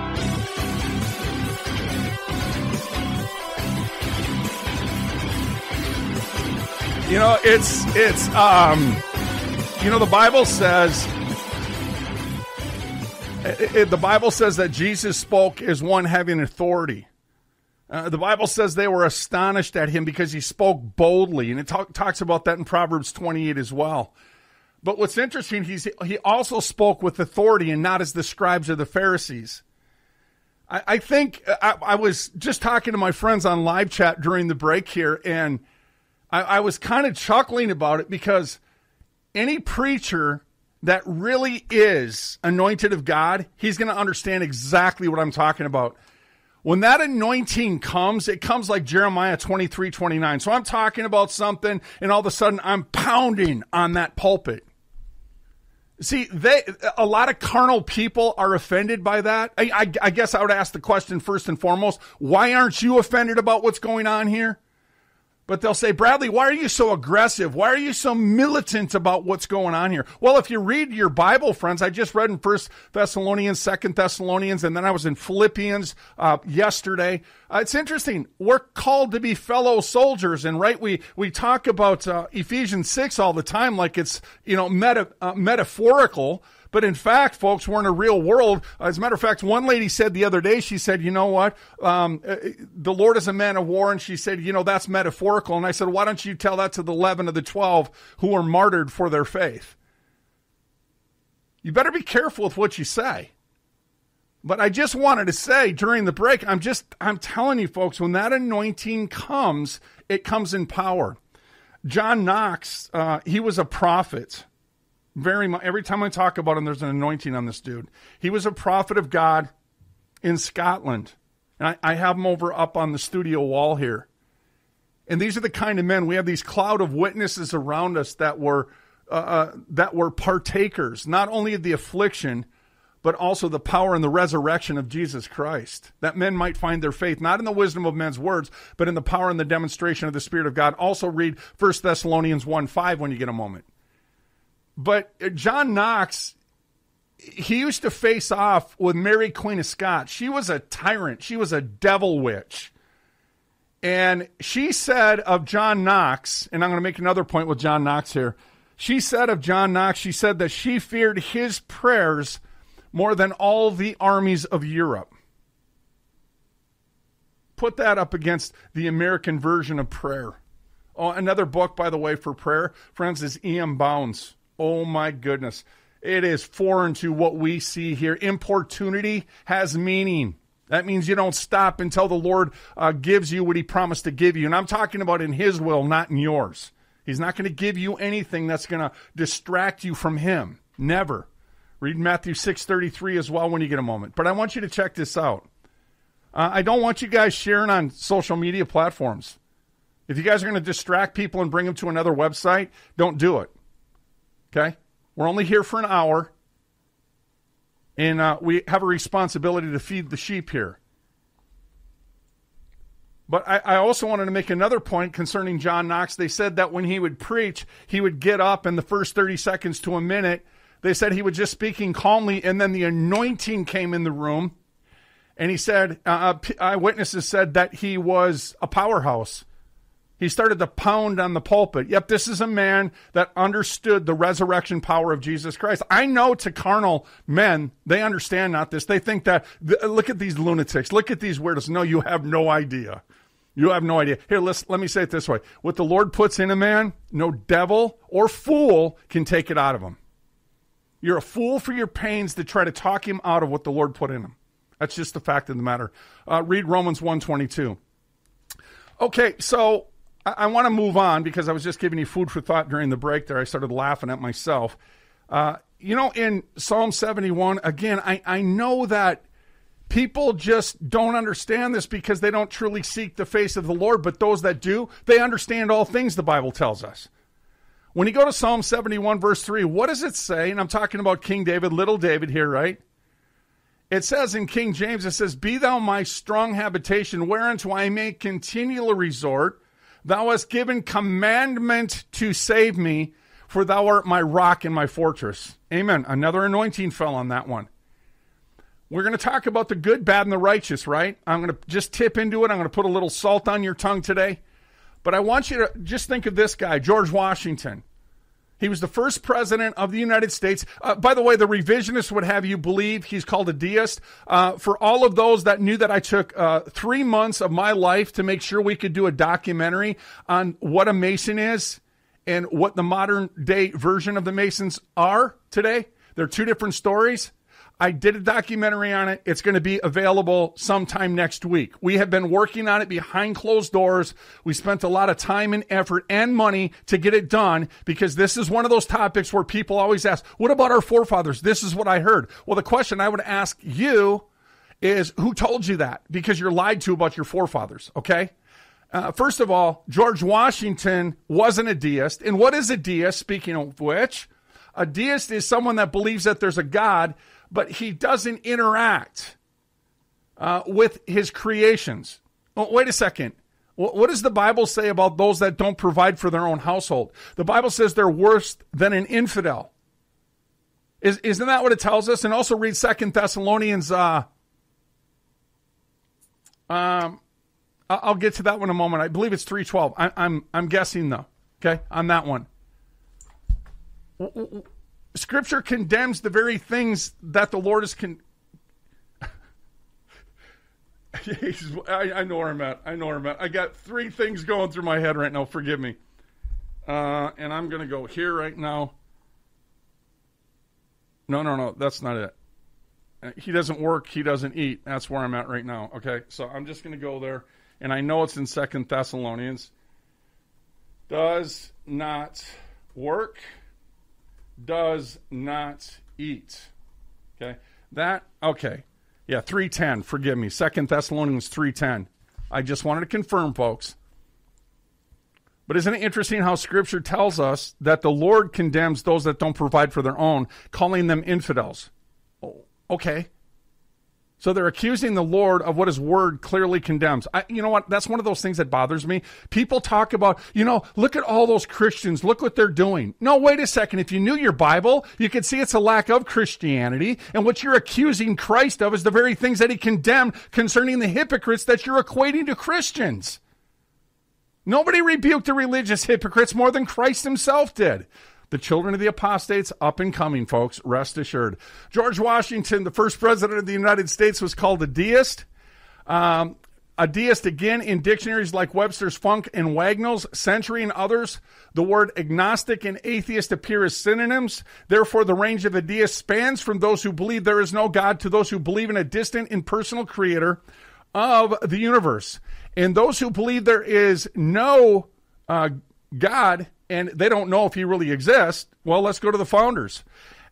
You know, it's the Bible says, the Bible says that Jesus spoke as one having authority. The Bible says they were astonished at him because he spoke boldly, and it talks about that in Proverbs 28 as well. But what's interesting, he also spoke with authority and not as the scribes or the Pharisees. I think I was just talking to my friends on live chat during the break here, and I was kind of chuckling about it because any preacher that really is anointed of God, he's going to understand exactly what I'm talking about. When that anointing comes, it comes like Jeremiah 23:29. So I'm talking about something, and all of a sudden I'm pounding on that pulpit. See, a lot of carnal people are offended by that. I guess I would ask the question first and foremost, why aren't you offended about what's going on here? But they'll say, Bradley, why are you so aggressive? Why are you so militant about what's going on here? Well, if you read your Bible, friends, I just read in 1 Thessalonians, 2 Thessalonians, and then I was in Philippians yesterday. It's interesting. We're called to be fellow soldiers, and right, we talk about Ephesians 6 all the time like it's, metaphorical. But in fact, folks, we're in a real world. As a matter of fact, one lady said the other day, she said, you know what? The Lord is a man of war. And she said, that's metaphorical. And I said, why don't you tell that to the 11 of the 12 who were martyred for their faith? You better be careful with what you say. But I just wanted to say during the break, I'm telling you, folks, when that anointing comes, it comes in power. John Knox, he was a prophet. Very much. Every time I talk about him, there's an anointing on this dude. He was a prophet of God in Scotland. And I have him up on the studio wall here. And these are the kind of men, we have these cloud of witnesses around us that were partakers, not only of the affliction, but also the power and the resurrection of Jesus Christ. That men might find their faith, not in the wisdom of men's words, but in the power and the demonstration of the Spirit of God. Also read 1 Thessalonians 1:5 when you get a moment. But John Knox, he used to face off with Mary Queen of Scots. She was a tyrant. She was a devil witch. And she said of John Knox, and I'm going to make another point with John Knox here. She said of John Knox, she said that she feared his prayers more than all the armies of Europe. Put that up against the American version of prayer. Oh, another book, by the way, for prayer, friends, is E.M. Bounds. Oh, my goodness. It is foreign to what we see here. Importunity has meaning. That means you don't stop until the Lord gives you what he promised to give you. And I'm talking about in his will, not in yours. He's not going to give you anything that's going to distract you from him. Never. Read Matthew 6:33 as well when you get a moment. But I want you to check this out. I don't want you guys sharing on social media platforms. If you guys are going to distract people and bring them to another website, don't do it. Okay? We're only here for an hour, and we have a responsibility to feed the sheep here. But I also wanted to make another point concerning John Knox. They said that when he would preach, he would get up in the first 30 seconds to a minute. They said he was just speaking calmly, and then the anointing came in the room. And he said, eyewitnesses said that he was a powerhouse. He started to pound on the pulpit. Yep, this is a man that understood the resurrection power of Jesus Christ. I know to carnal men, they understand not this. They think that, look at these lunatics. Look at these weirdos. No, you have no idea. You have no idea. Here, let me say it this way. What the Lord puts in a man, no devil or fool can take it out of him. You're a fool for your pains to try to talk him out of what the Lord put in him. That's just the fact of the matter. Read Romans 1:22. Okay, so I want to move on because I was just giving you food for thought during the break there. I started laughing at myself. In Psalm 71, again, I know that people just don't understand this because they don't truly seek the face of the Lord, but those that do, they understand all things, the Bible tells us. When you go to Psalm 71, verse 3, what does it say? And I'm talking about King David, little David here, right? It says in King James, it says, "Be thou my strong habitation, whereunto I may continually resort. Thou hast given commandment to save me, for thou art my rock and my fortress." Amen. Another anointing fell on that one. We're going to talk about the good, bad, and the righteous, right? I'm going to just tip into it. I'm going to put a little salt on your tongue today. But I want you to just think of this guy, George Washington. He was the first president of the United States. By the way, the revisionists would have you believe he's called a deist. For all of those that knew that I took 3 months of my life to make sure we could do a documentary on what a Mason is and what the modern day version of the Masons are today. They're two different stories. I did a documentary on it. It's going to be available sometime next week. We have been working on it behind closed doors. We spent a lot of time and effort and money to get it done because this is one of those topics where people always ask, what about our forefathers? This is what I heard. Well, the question I would ask you is, who told you that? Because you're lied to about your forefathers, okay? First of all, George Washington wasn't a deist. And what is a deist, speaking of which? A deist is someone that believes that there's a God, but he doesn't interact with his creations. Oh, wait a second. What does the Bible say about those that don't provide for their own household? The Bible says they're worse than an infidel. Isn't that what it tells us? And also read 2 Thessalonians. I'll get to that one in a moment. I believe it's 3:12. I'm guessing though. Okay, on that one. Scripture condemns the very things that the Lord is I know where I'm at. I got three things going through my head right now. Forgive me. And I'm going to go here right now. No. That's not it. He doesn't work. He doesn't eat. That's where I'm at right now. Okay. So I'm just going to go there. And I know it's in 2 Thessalonians. Does not work. Does not eat. Okay. Okay. Yeah, 3:10. Forgive me. 2 Thessalonians 3:10. I just wanted to confirm, folks. But isn't it interesting how Scripture tells us that the Lord condemns those that don't provide for their own, calling them infidels? Oh, okay. So they're accusing the Lord of what his word clearly condemns. You know what? That's one of those things that bothers me. People talk about, look at all those Christians. Look what they're doing. No, wait a second. If you knew your Bible, you could see it's a lack of Christianity. And what you're accusing Christ of is the very things that he condemned concerning the hypocrites that you're equating to Christians. Nobody rebuked the religious hypocrites more than Christ himself did. The children of the apostates, up and coming, folks, rest assured. George Washington, the first president of the United States, was called a deist. A deist, again, in dictionaries like Webster's Funk and Wagnall's, Century and others, the word agnostic and atheist appear as synonyms. Therefore, the range of a deist spans from those who believe there is no God to those who believe in a distant, impersonal creator of the universe. And those who believe there is no God, and they don't know if he really exists, well, let's go to the founders.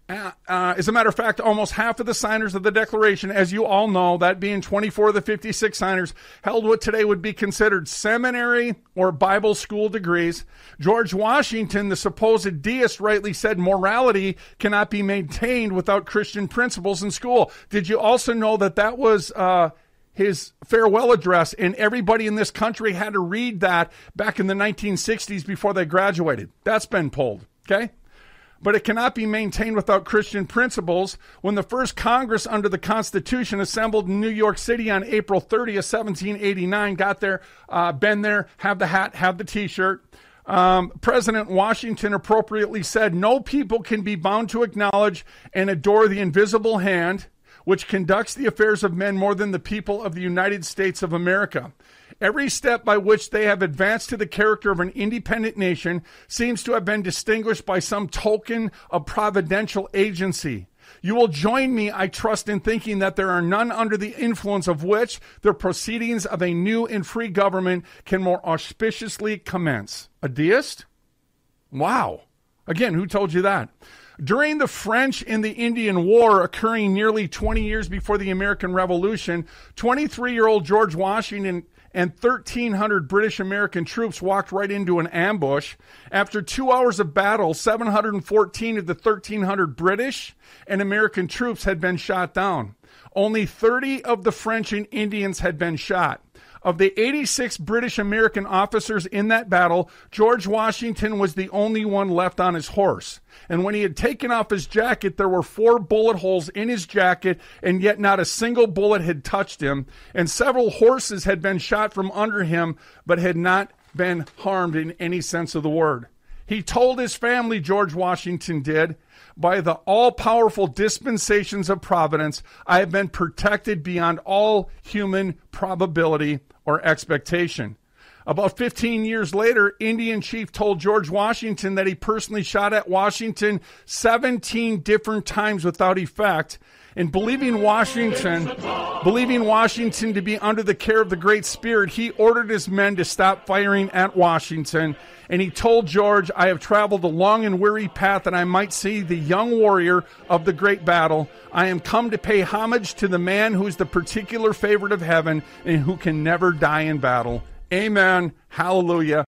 As a matter of fact, almost half of the signers of the Declaration, as you all know, that being 24 of the 56 signers, held what today would be considered seminary or Bible school degrees. George Washington, the supposed deist, rightly said morality cannot be maintained without Christian principles in school. Did you also know that was his farewell address, and everybody in this country had to read that back in the 1960s before they graduated? That's been pulled, okay? But it cannot be maintained without Christian principles. When the first Congress under the Constitution assembled in New York City on April 30th, 1789, got there, been there, have the hat, have the T-shirt, President Washington appropriately said, "No people can be bound to acknowledge and adore the invisible hand which conducts the affairs of men more than the people of the United States of America. Every step by which they have advanced to the character of an independent nation seems to have been distinguished by some token of providential agency. You will join me, I trust, in thinking that there are none under the influence of which the proceedings of a new and free government can more auspiciously commence." A deist? Wow. Again, who told you that? During the French and the Indian War, occurring nearly 20 years before the American Revolution, 23-year-old George Washington and 1,300 British American troops walked right into an ambush. After 2 hours of battle, 714 of the 1,300 British and American troops had been shot down. Only 30 of the French and Indians had been shot. Of the 86 British American officers in that battle, George Washington was the only one left on his horse. And when he had taken off his jacket, there were 4 bullet holes in his jacket, and yet not a single bullet had touched him. And several horses had been shot from under him, but had not been harmed in any sense of the word. He told his family, George Washington did, "By the all-powerful dispensations of providence, I have been protected beyond all human probability or expectation." About 15 years later, Indian Chief told George Washington that he personally shot at Washington 17 different times without effect. And believing Washington to be under the care of the Great Spirit, he ordered his men to stop firing at Washington. And he told George, "I have traveled a long and weary path that I might see the young warrior of the great battle. I am come to pay homage to the man who is the particular favorite of heaven and who can never die in battle." Amen. Hallelujah.